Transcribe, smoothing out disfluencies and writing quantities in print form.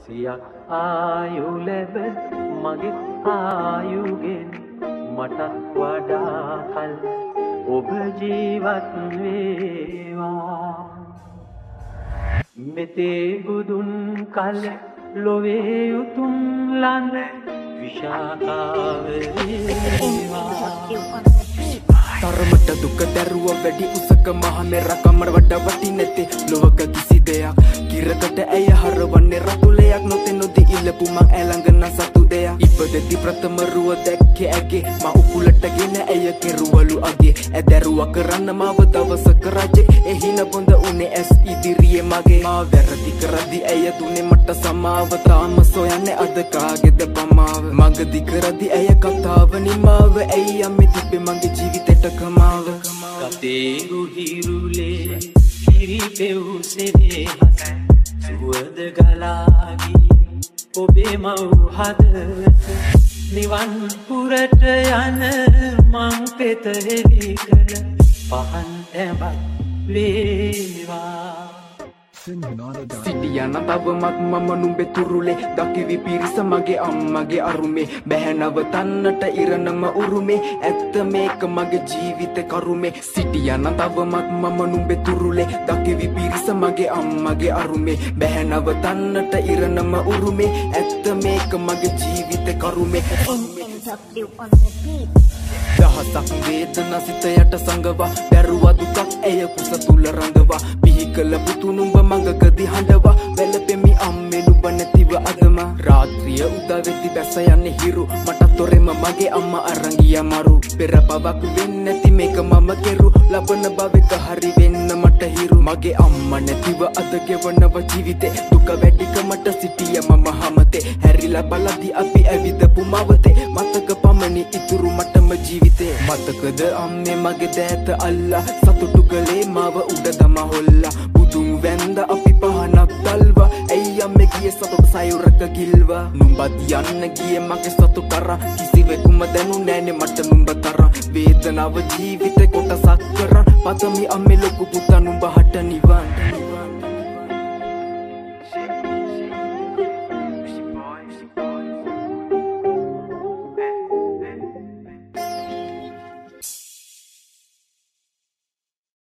සියක් ආයු ලැබ මගේ ආයුගෙන් මටත් වඩා කල් ඔබ ජීවත් වේවා මෙතේ බුදුන් කල ලොවේ උතුම් ලඳ විශාකාව වේවා තරමට දුක දැරුව වැඩි උසක මහ මෙර කමර වඩ වටි නැති ලොවක කිසි දෙයක් කිරකට ඇය හරවන්නේ රතුලයක් නොතෙනොදි ඉල්ලපු මං ඇළඟන සතු දෙයක් ඉපදෙති ප්‍රථම රුව දැක්කේ ඇගේ මා උකුලටගෙන ඇය කෙරුවලු අගේ ඇදරුව කරන්න මාව දවසක රජෙක් එහින බොඳ උනේ ඇස් ඉදිරියේ මගේ මා වැරදි කරදි ඇය දුන්නේ මට සමාව තාම සොයන්නේ අද කාගේද පමාව මගදි කරදි ඇය කතාව නිමාව ඇයි යම්මේ තිබ්බේ මගේ ජීවිතේට කමාව කතේරු හිරුලේ හිරිපෙව්සෙනේ සුවද ගලාගී ඔබේ මව් හදවත නිවන් පුරට යන මං පෙත හෙළි කළ පහන් තැඹක් වේවා සිටියන තවමත් මම නුඹේ තුරුලේ දකිවි පිරිස මගේ අම්මගේ අරුමේ බැහැනවතන්නට ඉරණම උරුමේ ඇත්ත මේක මගේ ජීවිතේ කරුමේ සිටියන තවමත් මම නුඹේ තුරුලේ දකිවි පිරිස මගේ අම්මගේ අරුමේ බැහැනවතන්නට ඉරණම උරුමේ ඇත්ත මේක මගේ ජීවිතේ කරුමේ දහසක් වේදනා සිත යට සංගවා දැරුවා දුකක් ඇය කුස තුල රඳවා පිහිකල පුතු නුඹ මඟකදී හඬවා වැළපෙමි අම්මේ නුඹ නැතිව අදම රාත්‍රිය උදා වෙති බැස යන්නේ හිරු මට තොරෙම මගේ අම්මා අරන් ගියා මරු පෙර බවක් වෙන්නේ නැති මේක මම කෙරු ලබන භවෙක හරි වෙන්න මට හිරු මගේ අම්මා නැතිව අද ගෙවනව ජීවිතේ දුක වැඩිකමට සිටිය මම හැමතේ හැරිලා බලදි අපි ඇවිදපු මවතේ මතක පමණි ඉතුරු මටම ජීවිතේ මතකද අම්මේ මගේ දෑත අල්ලා සතුටු කලේ මාව උඩ දම හොල්ලා බුදුන් වැන්ද අපි පහනක් තල්වා ඇයි අම්මේ ගියේ සතුට සයුරක ගිල්වා නුඹත් යන්න ගියේ මගේ සතුට අර කිසිවෙකුම දැනුන්නේ නැනේ මට නුඹ තරම් වේදනාව ජීවිතේ කොටසක් කරන් පතමි අම්මේ ලොකු පුතා නුඹ හට නිව